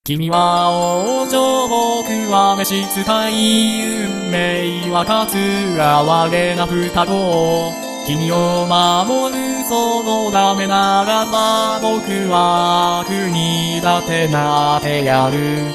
君は王女、僕は召使い、運命は勝つ哀れな双子。君を守るそのためならば、僕は国だってなってやる。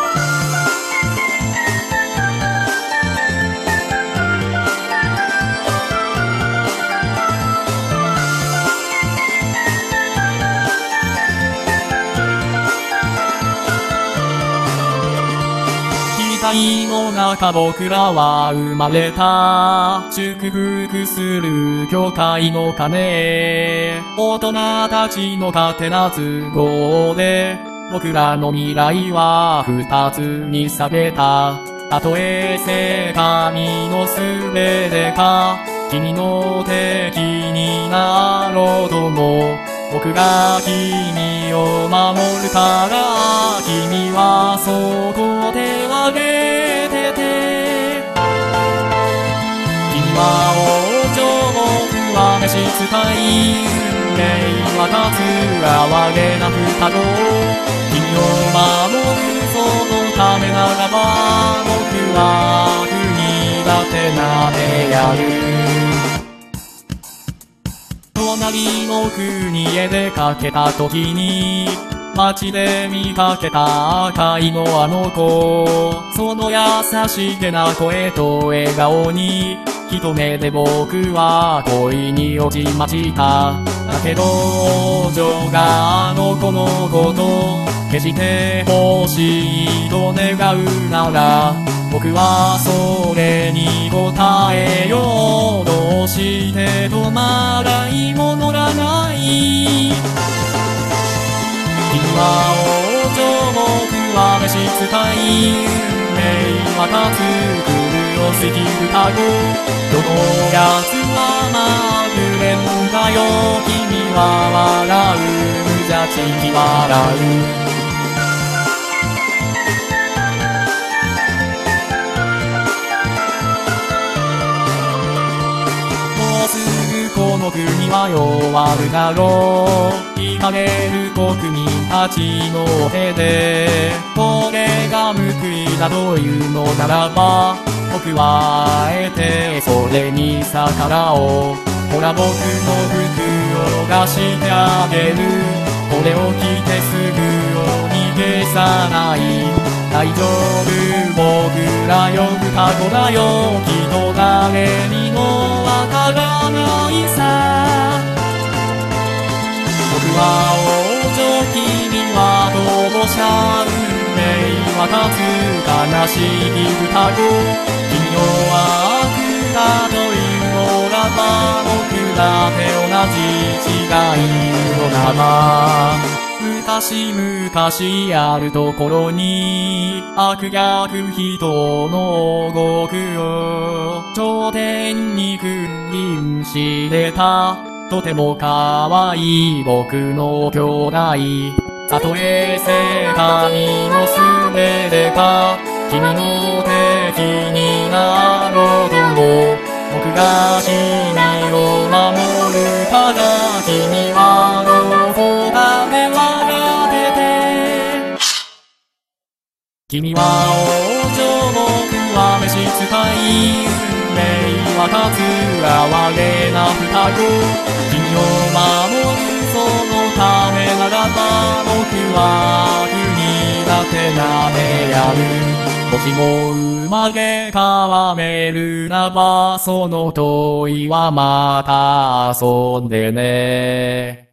期待の中僕らは生まれた。祝福する教会の鐘。大人たちの勝手な都合で、僕らの未来は二つに裂けた。たとえ世界のすべてか、君の敵になろうとも、僕が君を守るから、君はそこで挙げてて。君は王女、僕は召使い、運命は勝つ哀れな双子。君を守るそのためならば、僕は国だってなってやる。隣の国へ出かけた時に、街で見かけた赤いのあの子。その優しげな声と笑顔に、一目で僕は恋に落ちました。だけど王女があの子のこと決して欲しいと願うなら、僕はそれに応えよう。どうしてとまらいものがない。君は王女、僕は召使い、運命は勝つ狂わせき双子。どのやつはまぐれんだよ。君は笑う、無邪気に笑う。この国は弱るだろう。怒れる国民たちの手で、これが報いだというのならば、僕はあえてそれに逆らおう。ほら僕の服を貸してあげる。これを着てすぐ逃げさない。大丈夫、僕らよ双子だよ。きっと誰にもわからないさ。僕は王女、君は同者、運命は勝つ悲しい双子。君を悪だというのならば、僕だって同じ違いの仲間。昔々あるところに、悪逆人の動くを頂点に君臨してた。とても可愛い僕の兄弟。たとえ世界のすべてか、君の敵になろうとも、僕が君を守るから。君はどこかで笑ってて。君は王女、僕は召使い、運命は勝つ哀れな双子。君を守るそのためならば、僕は国だってなってやる。もしも生まれ変われるならば、その問いはまた遊んでね。